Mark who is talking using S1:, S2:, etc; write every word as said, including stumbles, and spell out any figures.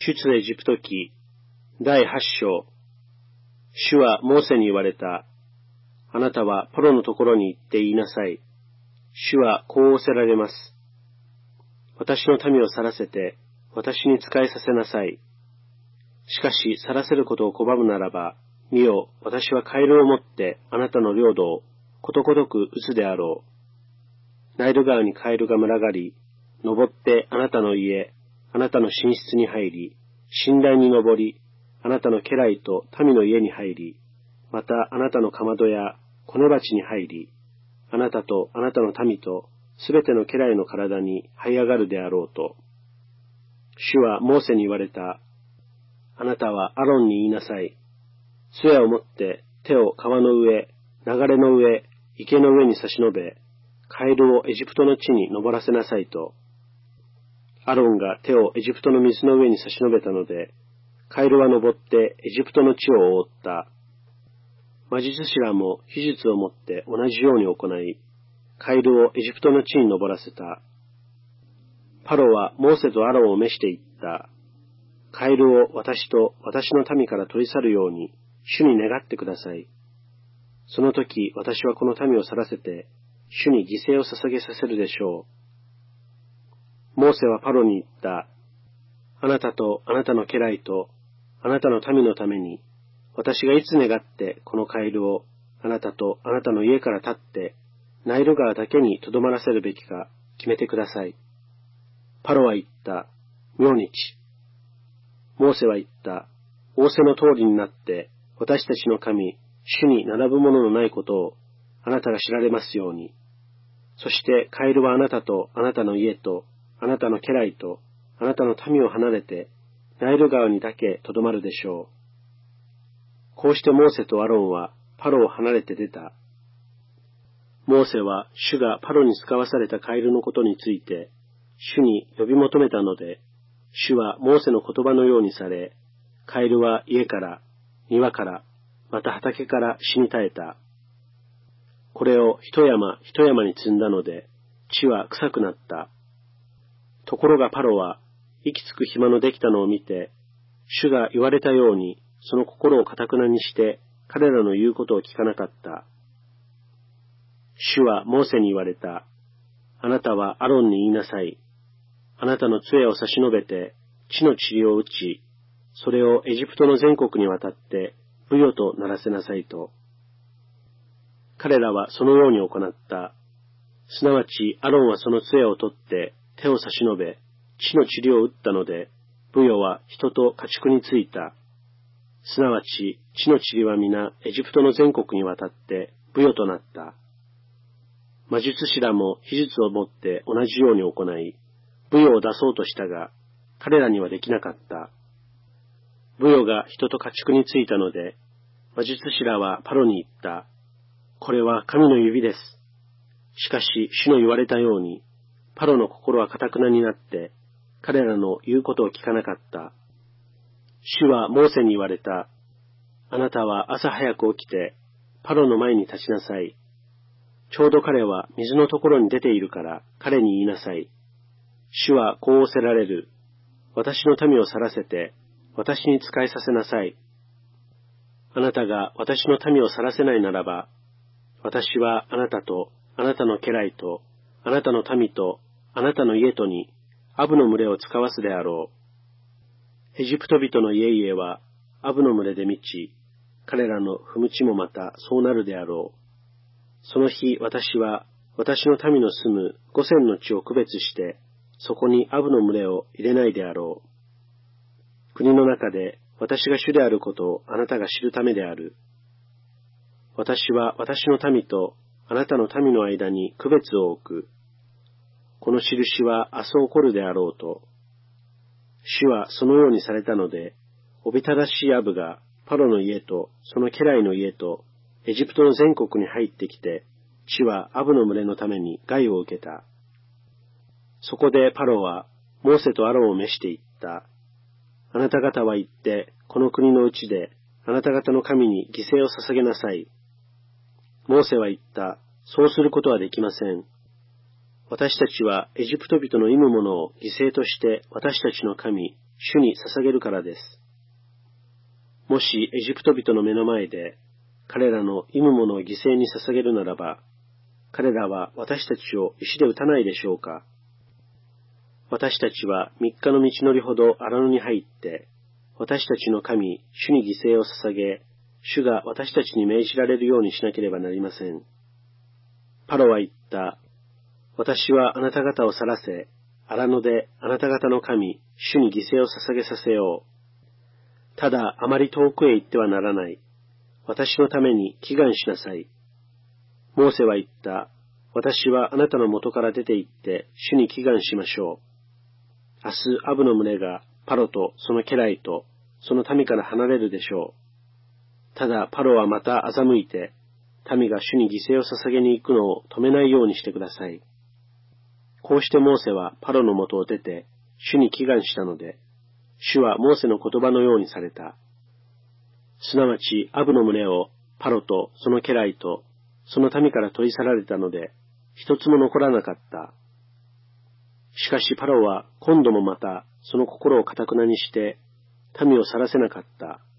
S1: 出エジプト記だいはち章。主はモーセに言われた。あなたはパロのところに行って言いなさい。主はこう仰せられます。私の民を去らせて、私に仕えさせなさい。しかし去らせることを拒むならば、見よ、私はカエルを持ってあなたの領土をことごとく打つであろう。ナイル川にカエルが群がり、登ってあなたの家、あなたの寝室に入り、寝台に登り、あなたの家来と民の家に入り、またあなたのかまどや米鉢に入り、あなたとあなたの民とすべての家来の体に這い上がるであろうと。主はモーセに言われた。あなたはアロンに言いなさい。杖を持って手を川の上、流れの上、池の上に差し伸べ、カエルをエジプトの地に登らせなさいと。アロンが手をエジプトの水の上に差し伸べたので、カエルは登ってエジプトの地を覆った。魔術師らも秘術をもって同じように行い、カエルをエジプトの地に登らせた。パロはモーセとアロンを召して言った。カエルを私と私の民から取り去るように、主に願ってください。その時私はこの民を去らせて、主に犠牲を捧げさせるでしょう。モーセはパロに言った。あなたとあなたの家来とあなたの民のために、私がいつ願ってこのカエルをあなたとあなたの家から立ってナイル川だけにとどまらせるべきか決めてください。パロは言った。明日。モーセは言った。仰せの通りになって私たちの神、主に並ぶもののないことをあなたが知られますように。そしてカエルはあなたとあなたの家とあなたの家来とあなたの民を離れてナイル川にだけとどまるでしょう。こうしてモーセとアロンはパロを離れて出た。モーセは主がパロに使わされたカエルのことについて主に呼び求めたので、主はモーセの言葉のようにされ、カエルは家から、庭から、また畑から死に絶えた。これを一山一山に積んだので、地は臭くなった。ところがパロは、息つく暇のできたのを見て、主が言われたように、その心を堅くなにして、彼らの言うことを聞かなかった。主はモーセに言われた。あなたはアロンに言いなさい。あなたの杖を差し伸べて、地の塵を打ち、それをエジプトの全国にわたって、ブヨとならせなさいと。彼らはそのように行った。すなわちアロンはその杖を取って手を差し伸べ、地の塵を打ったので、ブヨは人と家畜についた。すなわち地の塵は皆エジプトの全国にわたってブヨとなった。魔術師らも秘術をもって同じように行い、ブヨを出そうとしたが、彼らにはできなかった。ブヨが人と家畜についたので、魔術師らはパロに言った。これは神の指です。しかし主の言われたように、パロの心は堅くなになって、彼らの言うことを聞かなかった。主はモーセに言われた。あなたは朝早く起きて、パロの前に立ちなさい。ちょうど彼は水のところに出ているから彼に言いなさい。主はこう仰せられる。私の民を去らせて、私に仕えさせなさい。あなたが私の民を去らせないならば、私はあなたとあなたの家来とあなたの民とあなたの家とにアブの群れを使わすであろう。エジプト人の家々はアブの群れで満ち、彼らの踏む地もまたそうなるであろう。その日私は私の民の住む五千の地を区別して、そこにアブの群れを入れないであろう。国の中で私が主であることをあなたが知るためである。私は私の民とあなたの民の間に区別を置く。この印は明日起こるであろうと。主はそのようにされたので、おびただしいアブがパロの家とその家来の家とエジプトの全国に入ってきて、地はアブの群れのために害を受けた。そこでパロはモーセとアロンを召して言った。あなた方は行って、この国のうちであなた方の神に犠牲を捧げなさい。モーセは言った。そうすることはできません。私たちはエジプト人の忌むものを犠牲として私たちの神、 主に捧げるからです。もしエジプト人の目の前で彼らの忌むものを犠牲に捧げるならば、彼らは私たちを石で撃たないでしょうか。私たちは三日の道のりほど荒野に入って、私たちの神、主に犠牲を捧げ、主が私たちに命じられるようにしなければなりません。パロは言った。私はあなた方を去らせ、荒野であなた方の神、主に犠牲を捧げさせよう。ただあまり遠くへ行ってはならない。私のために祈願しなさい。モーセは言った。私はあなたの元から出て行って主に祈願しましょう。明日アブの群れがパロとその家来とその民から離れるでしょう。ただパロはまた欺いて、民が主に犠牲を捧げに行くのを止めないようにしてください。こうしてモーセはパロの元を出て主に祈願したので、主はモーセの言葉のようにされた。すなわちアブの群れをパロとその家来とその民から取り去られたので、一つも残らなかった。しかしパロは今度もまたその心を堅くなにして民を去らせなかった。